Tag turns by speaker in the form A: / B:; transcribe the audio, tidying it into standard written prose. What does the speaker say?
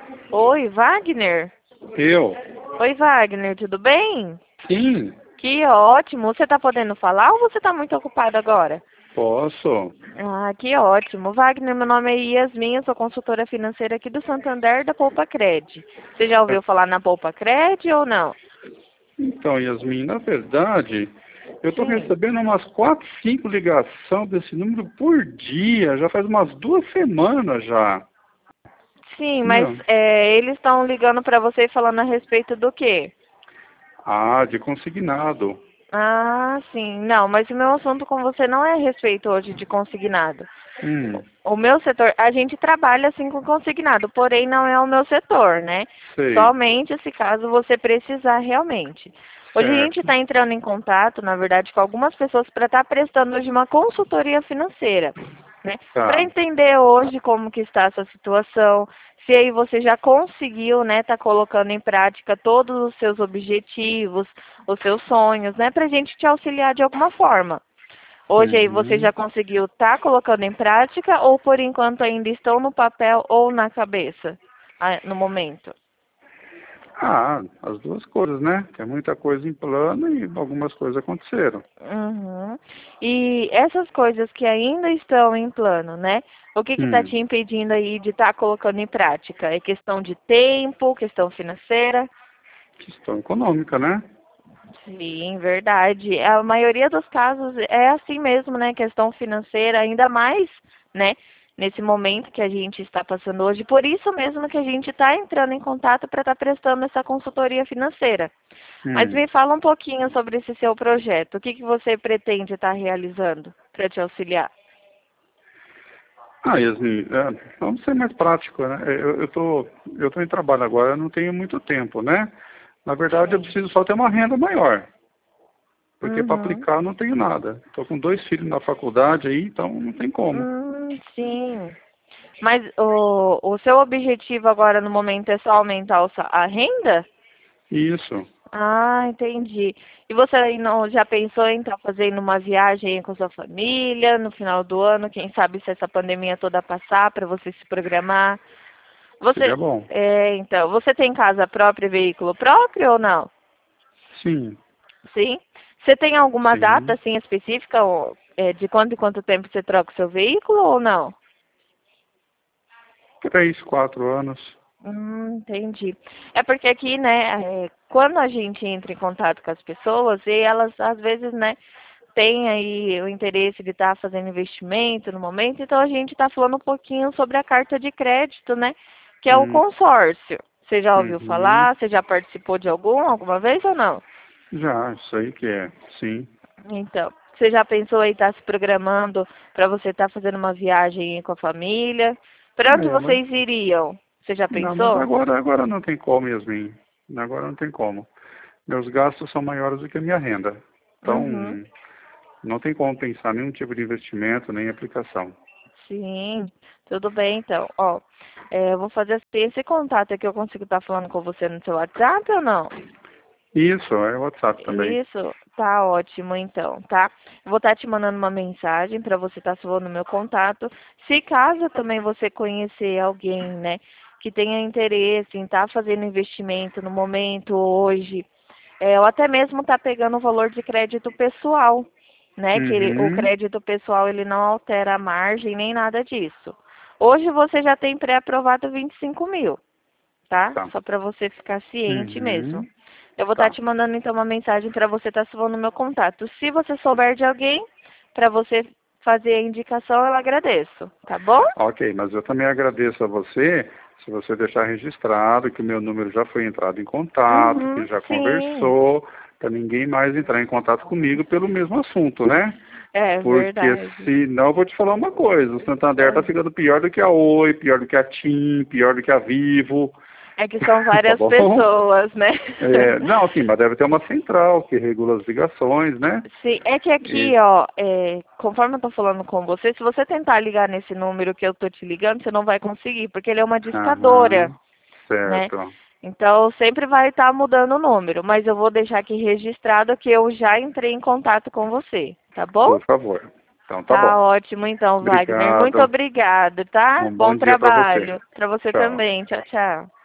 A: Oi, Wagner?
B: Eu?
A: Oi, Wagner, tudo bem?
B: Sim,
A: Que ótimo. Você tá podendo falar ou você tá muito ocupado agora?
B: posso.
A: Ah, que ótimo. Wagner, meu nome é Yasmin, eu sou consultora financeira aqui do Santander da Poupa Cred. Você já ouviu falar na Poupa Cred ou não?
B: Então, Yasmin, na verdade, eu estou
A: Sim.
B: recebendo umas 4, 5 ligações desse número por dia, já faz umas 2 semanas já.
A: Sim, mas
B: Meu,
A: eles estão ligando para você falando a respeito do quê?
B: de consignado.
A: Ah, sim. Não, mas o meu assunto com você não é a respeito hoje de consignado.
B: Hum,
A: O meu setor, a gente trabalha assim com consignado, porém não é o meu setor, né?
B: sei,
A: Somente se caso você precisar realmente. Hoje a gente
B: certo.
A: está entrando em contato, na verdade, com algumas pessoas para estar prestando hoje uma consultoria financeira, né? Para
B: Tá.
A: entender hoje como que está essa situação, se aí você já conseguiu, né, tá colocando em prática todos os seus objetivos, os seus sonhos, né, para a gente te auxiliar de alguma forma. Hoje aí você
B: Uhum.
A: já conseguiu estar colocando em prática ou por enquanto ainda estão no papel ou na cabeça, no momento?
B: As duas coisas, né? Tem muita coisa em plano e algumas coisas aconteceram.
A: Uhum. E essas coisas que ainda estão em plano, né? O que está
B: Hum,
A: te impedindo aí de estar colocando em prática? É questão de tempo, questão financeira?
B: questão econômica, né?
A: Sim, verdade. A maioria dos casos é assim mesmo, né? Questão financeira, ainda mais, né? Nesse momento que a gente está passando hoje. Por isso mesmo que a gente está entrando em contato para estar prestando essa consultoria financeira. Mas
B: Hum.
A: me fala um pouquinho sobre esse seu projeto. O que que você pretende estar realizando para te auxiliar?
B: Yasmin, vamos ser mais prático, né? Eu tô em trabalho agora, eu não tenho muito tempo, né? Na verdade, eu
A: Sim.
B: preciso só ter uma renda maior, porque para
A: Uhum.
B: aplicar eu não tenho nada. Estou com 2 filhos na faculdade aí, então não tem como.
A: Sim. Mas o seu objetivo agora no momento é só aumentar a renda?
B: Isso.
A: Ah, entendi. E você aí não já pensou em estar fazendo uma viagem com sua família no final do ano? Quem sabe se essa pandemia toda passar para você se programar?
B: Seria
A: Você,
B: bom.
A: então, você tem casa própria, veículo próprio ou não?
B: Sim,
A: Sim. Você tem alguma data
B: sim.
A: assim específica de quanto em quanto tempo você troca o seu veículo ou não?
B: 3, 4 anos.
A: Entendi. É porque aqui, né, quando a gente entra em contato com as pessoas, e elas às vezes, né, têm aí o interesse de estar fazendo investimento no momento, então a gente está falando um pouquinho sobre a carta de crédito, né, que é o
B: Hum,
A: consórcio. Você já ouviu
B: uhum.
A: falar? Você já participou de alguma vez ou não?
B: Já, isso aí que é. Sim.
A: Então, você já pensou em estar se programando para você estar fazendo uma viagem com a família? Para onde
B: Mas
A: vocês iriam? Você já
B: não, mas
A: pensou?
B: agora não tem como, Yasmin. Agora não tem como. Meus gastos são maiores do que a minha renda.
A: Uhum.
B: Então, não tem como pensar em nenhum tipo de investimento, nem aplicação.
A: Sim, tudo bem então. Ó, eu vou fazer assim, esse contato aqui, eu consigo estar falando com você no seu WhatsApp ou não?
B: Isso, é o WhatsApp também.
A: Isso, tá ótimo então, tá? Eu vou estar te mandando uma mensagem para você estar salvando o meu contato. Se caso também você conhecer alguém, né, que tenha interesse em estar fazendo investimento no momento, hoje, ou até mesmo estar pegando o valor de crédito pessoal, né, que o
B: Uhum.
A: crédito pessoal ele não altera a margem nem nada disso. Hoje você já tem pré-aprovado 25 mil, tá?
B: Tá.
A: Só para você ficar ciente mesmo.
B: Uhum.
A: Eu vou estar
B: Tá.
A: te mandando então uma mensagem para você estar salvando no meu contato. Se você souber de alguém para você fazer a indicação, eu agradeço, tá bom?
B: Ok, mas eu também agradeço a você se você deixar registrado que o meu número já foi entrado em contato, que
A: Uhum,
B: já
A: sim.
B: conversou, para ninguém mais entrar em contato comigo pelo mesmo assunto, né?
A: É
B: Porque
A: verdade.
B: senão eu vou te falar uma coisa, o Santander tá ficando pior do que a Oi, pior do que a TIM, pior do que a Vivo,
A: É que são
B: tá
A: várias
B: bom?
A: pessoas, né?
B: Não, sim, mas deve ter uma central que regula as ligações, né?
A: Sim, é que aqui,
B: E,
A: ó, conforme eu tô falando com você, se você tentar ligar nesse número que eu tô te ligando, você não vai conseguir, porque ele é uma discadora,
B: aham,
A: né?
B: certo,
A: Então, sempre vai estar mudando o número, mas eu vou deixar aqui registrado que eu já entrei em contato com você, tá bom?
B: por favor. Então tá
A: Tá
B: bom.
A: ótimo então, Wagner. Muito
B: Obrigado.
A: obrigado, tá?
B: Um
A: Bom
B: bom dia para você.
A: trabalho. Para você
B: Tchau.
A: também. Tchau, tchau.